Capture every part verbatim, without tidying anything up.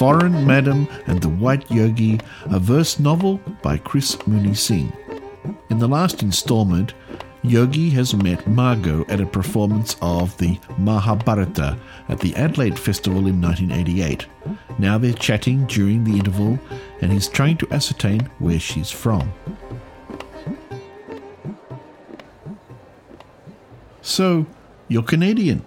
Foreign Madam and the White Yogi, a verse novel by Chris Mooney Singh. In the last installment, Yogi has met Margot at a performance of the Mahabharata at the Adelaide Festival in nineteen eighty-eight. Now they're chatting during the interval, and he's trying to ascertain where she's from. So, you're Canadian?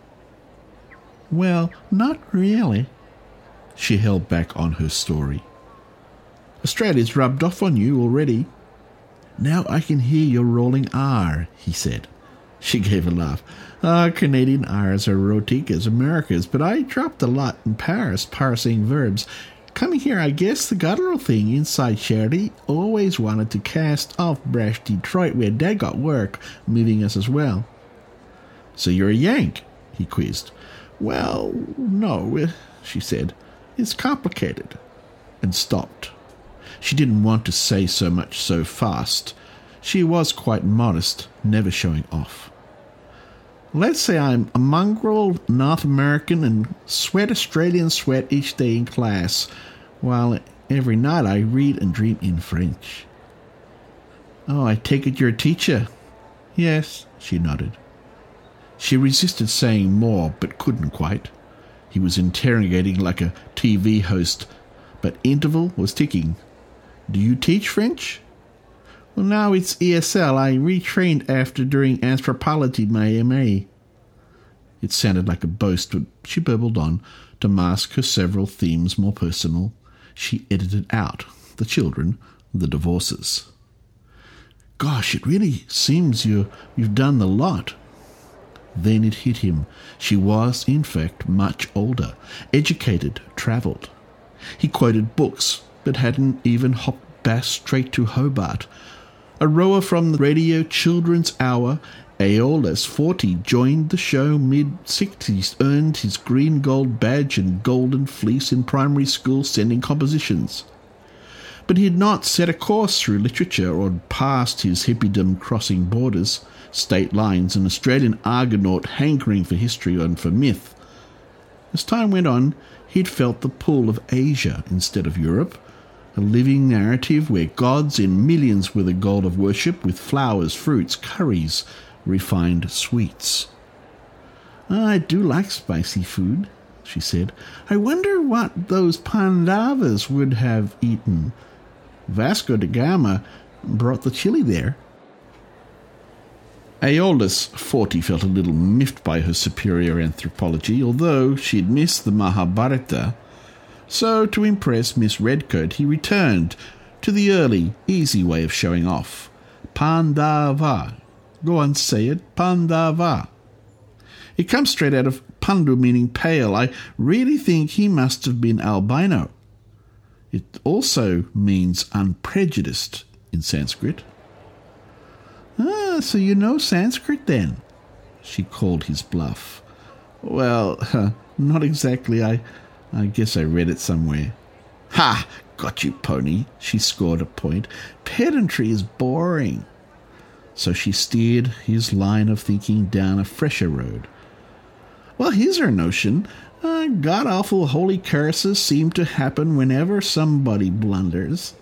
Well, not really. She held back on her story. Australia's rubbed off on you already. Now I can hear your rolling R, he said. She gave a laugh. Ah, oh, Canadian R's are rotique as America's, but I dropped a lot in Paris parsing verbs. Coming here, I guess the guttural thing inside Charity always wanted to cast off brash Detroit, where Dad got work, moving us as well. So you're a Yank? He quizzed. Well, no, she said. It's complicated. And stopped. She didn't want to say so much so fast. She was quite modest, never showing off. Let's say I'm a mongrel North American and sweat Australian sweat each day in class, while every night I read and dream in French. Oh, I take it you're a teacher? Yes, she nodded. She resisted saying more, but couldn't quite. He was interrogating like a T V host, but interval was ticking. Do you teach French? Well, now it's E S L. I retrained after doing anthropology, my M A. It sounded like a boast, but she burbled on to mask her several themes more personal. She edited out the children, the divorces. Gosh, it really seems you, you've done the lot. Then it hit him. She was, in fact, much older, educated, travelled. He quoted books, but hadn't even hopped bass straight to Hobart. A rower from the radio Children's Hour, Aeolus forty, joined the show mid-sixties, earned his green gold badge and golden fleece in primary school sending compositions. But he had not set a course through literature or passed his hippiedom crossing borders, state lines, an Australian Argonaut hankering for history and for myth. As time went on, he'd felt the pull of Asia instead of Europe, a living narrative where gods in millions were the goal of worship, with flowers, fruits, curries, refined sweets. I do like spicy food, she said. I wonder what those Pandavas would have eaten. Vasco da Gama brought the chili there. Aeolus forty felt a little miffed by her superior anthropology, although she'd missed the Mahabharata. So, to impress Miss Redcoat, he returned to the early, easy way of showing off. Pandava. Go on, say it. Pandava. It comes straight out of Pandu, meaning pale. I really think he must have been albino. It also means unprejudiced in Sanskrit. Ah, so you know Sanskrit then? She called his bluff. Well, uh, not exactly. I, I guess I read it somewhere. Ha! Got you, pony. She scored a point. Pedantry is boring. So she steered his line of thinking down a fresher road. Well, here's her notion. Uh, God-awful holy curses seem to happen whenever somebody blunders.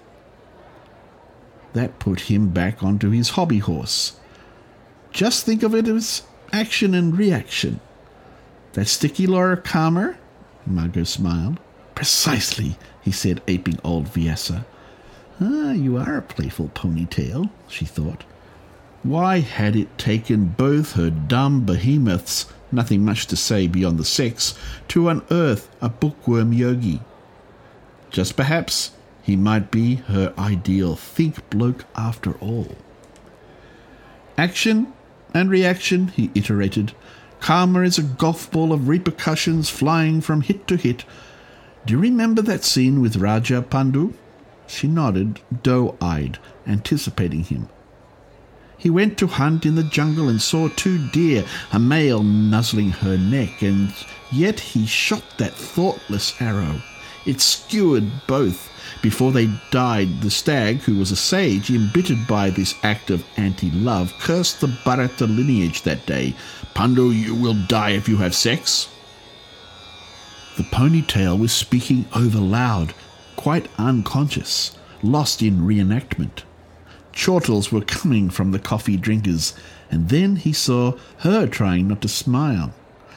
That put him back onto his hobby horse. Just think of it as action and reaction. That sticky Laura Karma? Margot smiled. Precisely, he said, aping old Vyasa. Ah, you are a playful ponytail, she thought. Why had it taken both her dumb behemoths, nothing much to say beyond the sex, to unearth a bookworm yogi? Just perhaps he might be her ideal think bloke after all. Action and reaction, he iterated. Karma is a golf ball of repercussions flying from hit to hit. Do you remember that scene with Raja Pandu? She nodded, doe-eyed, anticipating him. He went to hunt in the jungle and saw two deer, a male nuzzling her neck, and yet he shot that thoughtless arrow. It skewered both. Before they died, the stag, who was a sage, embittered by this act of anti-love, cursed the Bharata lineage that day. Pandu, you will die if you have sex. The ponytail was speaking over loud, quite unconscious, lost in reenactment. Chortles were coming from the coffee drinkers, and then he saw her trying not to smile.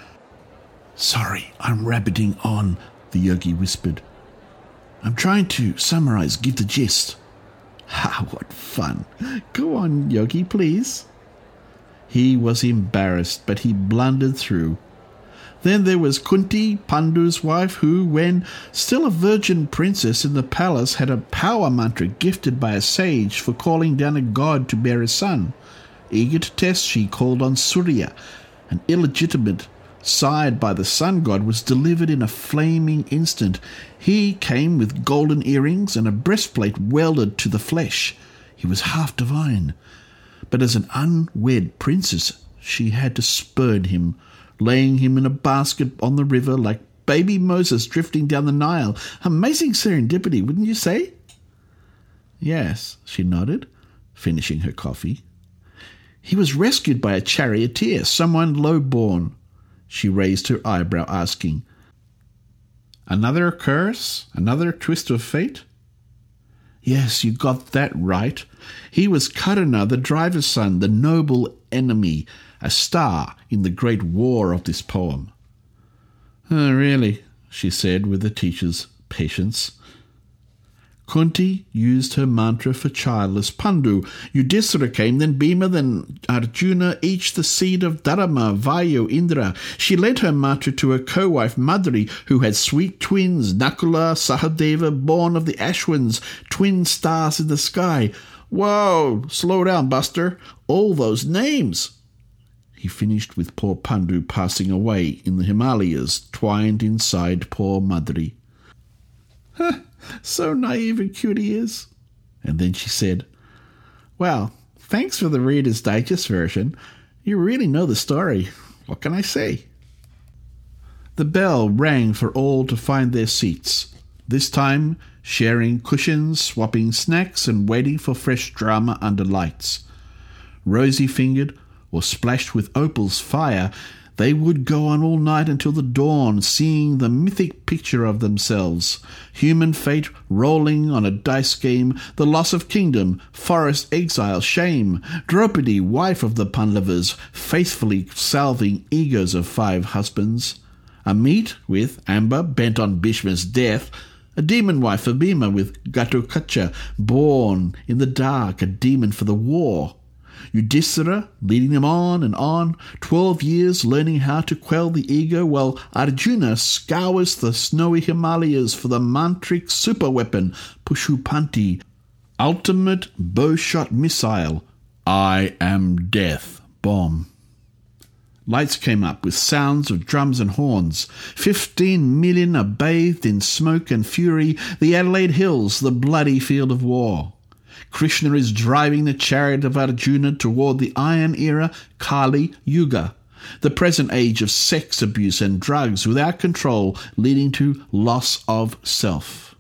"Sorry, I'm rabbiting on," the yogi whispered. "I'm trying to summarize, give the gist." "Ha, what fun. Go on, yogi, please." He was embarrassed, but he blundered through. Then there was Kunti, Pandu's wife, who, when still a virgin princess in the palace, had a power mantra gifted by a sage for calling down a god to bear a son. Eager to test, she called on Surya. An illegitimate side by the sun god was delivered in a flaming instant. He came with golden earrings and a breastplate welded to the flesh. He was half divine. But as an unwed princess, she had to spurn him, laying him in a basket on the river like baby Moses drifting down the Nile. Amazing serendipity, wouldn't you say? "Yes," she nodded, finishing her coffee. "He was rescued by a charioteer, someone low-born." She raised her eyebrow, asking, "Another curse? Another twist of fate?" "Yes, you got that right. He was Karna, the driver's son, the noble enemy, a star in the great war of this poem." "Oh, really?" she said with the teacher's patience. Kunti used her mantra for childless Pandu. Yudhisthira came, then Bhima, then Arjuna, each the seed of Dharma, Vayu, Indra. She led her mantra to her co-wife Madri, who had sweet twins, Nakula, Sahadeva, born of the Ashwins, twin stars in the sky. "Whoa, slow down, Buster. All those names." He finished with poor Pandu passing away in the Himalayas, twined inside poor Madri. "Huh, so naive and cute he is." And then she said, "Well, thanks for the Reader's Digest version. You really know the story. What can I say?" The bell rang for all to find their seats, this time sharing cushions, swapping snacks, and waiting for fresh drama under lights. Rosy-fingered, or splashed with opal's fire, they would go on all night until the dawn, seeing the mythic picture of themselves, human fate rolling on a dice game, the loss of kingdom, forest exile, shame, Draupadi, wife of the Pandavas, faithfully salving egos of five husbands, a meet with Amba, bent on Bhishma's death, a demon wife for Bhima with Ghatokacha, born in the dark, a demon for the war, Yudhisthira leading them on and on, twelve years learning how to quell the ego, while Arjuna scours the snowy Himalayas for the mantric superweapon, Pushupanti, ultimate bowshot missile, I am death bomb. Lights came up with sounds of drums and horns. Fifteen million are bathed in smoke and fury, the Adelaide Hills, the bloody field of war. Krishna is driving the chariot of Arjuna toward the Iron Era, Kali Yuga, the present age of sex abuse and drugs without control, leading to loss of self.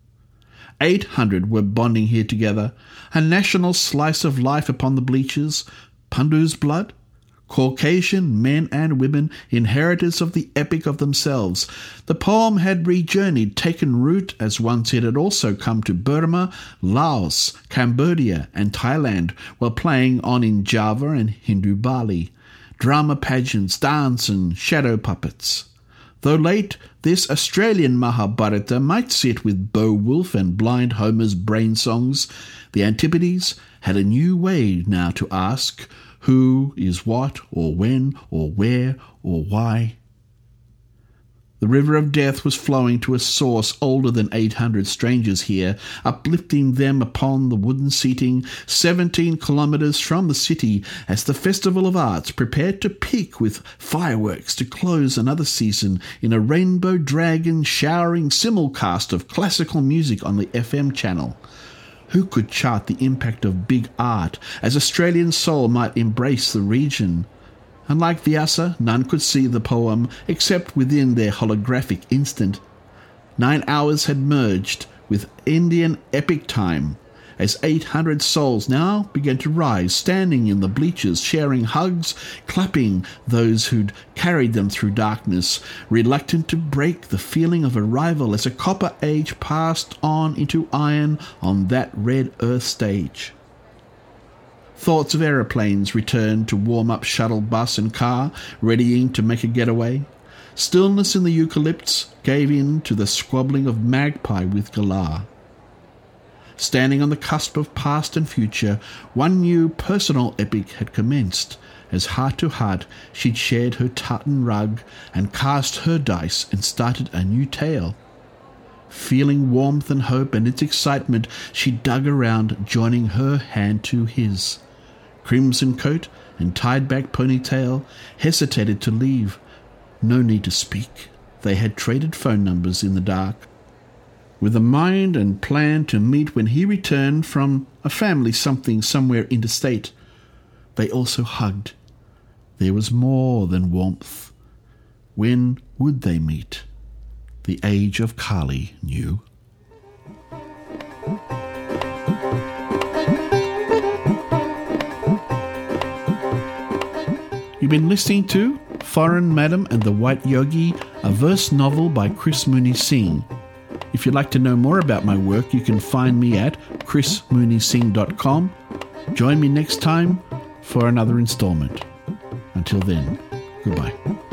Eight hundred were bonding here together, a national slice of life upon the bleachers, Pandu's blood, Caucasian men and women, inheritors of the epic of themselves. The poem had rejourneyed, taken root, as once it had also come to Burma, Laos, Cambodia and Thailand, while playing on in Java and Hindu Bali. Drama pageants, dance and shadow puppets. Though late, this Australian Mahabharata might sit with Beowulf and blind Homer's brain songs, the Antipodes had a new way now to ask, who is what, or when, or where, or why. The river of death was flowing to a source older than eight hundred strangers here, uplifting them upon the wooden seating, seventeen kilometres from the city, as the Festival of Arts prepared to peak with fireworks to close another season in a rainbow dragon showering simulcast of classical music on the F M channel. Who could chart the impact of big art, as Australian soul might embrace the region? Unlike Vyasa, none could see the poem except within their holographic instant. Nine hours had merged with Indian epic time. as eight hundred souls now began to rise, standing in the bleachers, sharing hugs, clapping those who'd carried them through darkness, reluctant to break the feeling of arrival as a copper age passed on into iron on that red earth stage. Thoughts of aeroplanes returned to warm up shuttle bus and car, readying to make a getaway. Stillness in the eucalypts gave in to the squabbling of magpie with galah. Standing on the cusp of past and future, one new personal epic had commenced, as heart to heart she'd shared her tartan rug and cast her dice and started a new tale. Feeling warmth and hope and its excitement, she dug around, joining her hand to his. Crimson coat and tied-back ponytail, hesitated to leave. No need to speak. They had traded phone numbers in the dark. With a mind and plan to meet when he returned from a family something somewhere interstate, they also hugged. There was more than warmth. When would they meet? The age of Kali knew. You've been listening to Foreign Madam and the White Yogi, a verse novel by Chris Mooney Singh. If you'd like to know more about my work, you can find me at chris mooney singh dot com. Join me next time for another installment. Until then, goodbye.